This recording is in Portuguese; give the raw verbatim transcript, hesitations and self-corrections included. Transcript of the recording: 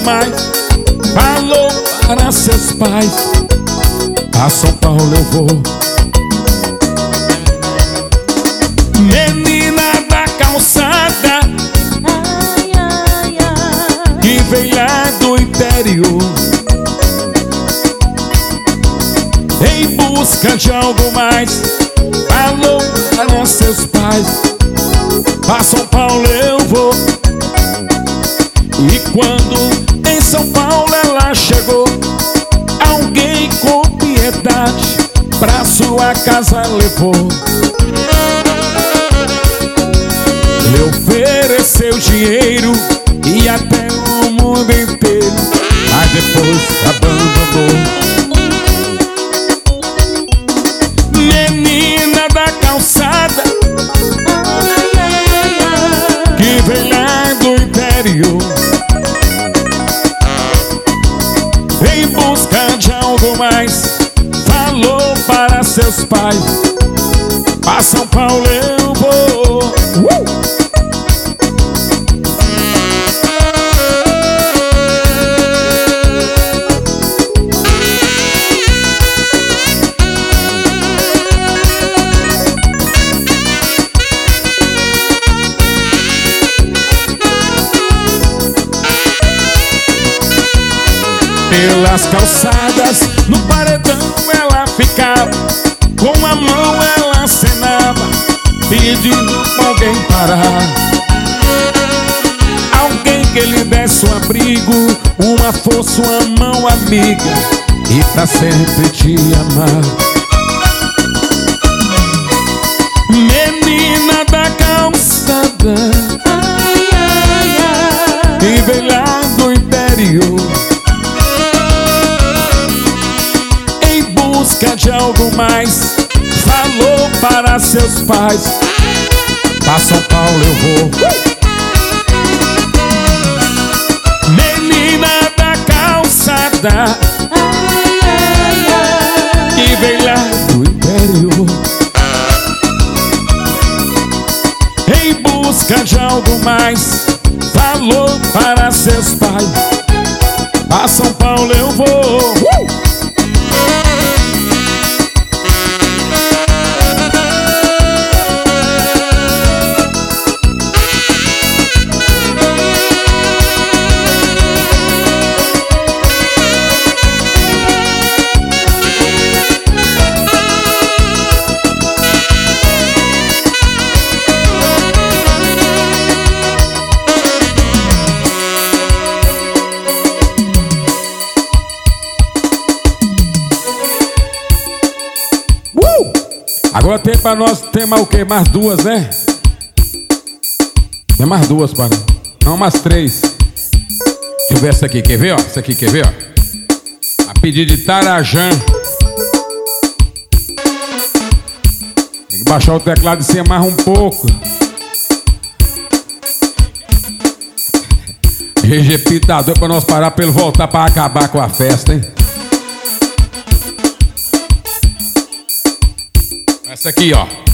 mais, falou para seus pais: a São Paulo eu vou. Menina da calçada, Ai, ai, ai. que vem lá do interior, em busca de algo mais, falou para seus pais: a São Paulo eu vou. E quando em São Paulo ela chegou, alguém com piedade pra sua casa levou. Lhe ofereceu dinheiro e até o mundo inteiro, mas depois abandonou. Menina da calçada, Ai, ai, ai. que vem lá do interior, em busca de algo mais, falou para seus pais: a São Paulo eu vou. uh! Pelas calçadas, no paredão ela ficava, com a mão ela acenava, pedindo pra alguém parar. Alguém que lhe desse um abrigo, uma força, uma mão amiga, e pra sempre te amar. Menina da calçada, Ai, ai, ai. que vem lá do interior, busca de algo mais, falou para seus pais: pra São Paulo eu vou. Menina da calçada, Ai, ai, ai. que vem lá do interior, em busca de algo mais, falou para seus pais: pra São Paulo eu vou. uh! Agora tem pra nós, tem mais o quê? Mais duas, né? Tem mais duas para nós. Não, mais três. Deixa eu ver essa aqui, quer ver, ó? Essa aqui, quer ver, ó? A pedido de Tarajã. Tem que baixar o teclado e ser mais um pouco. G G Pitador pra nós parar pra ele voltar pra acabar com a festa, hein? Essa aqui, ó.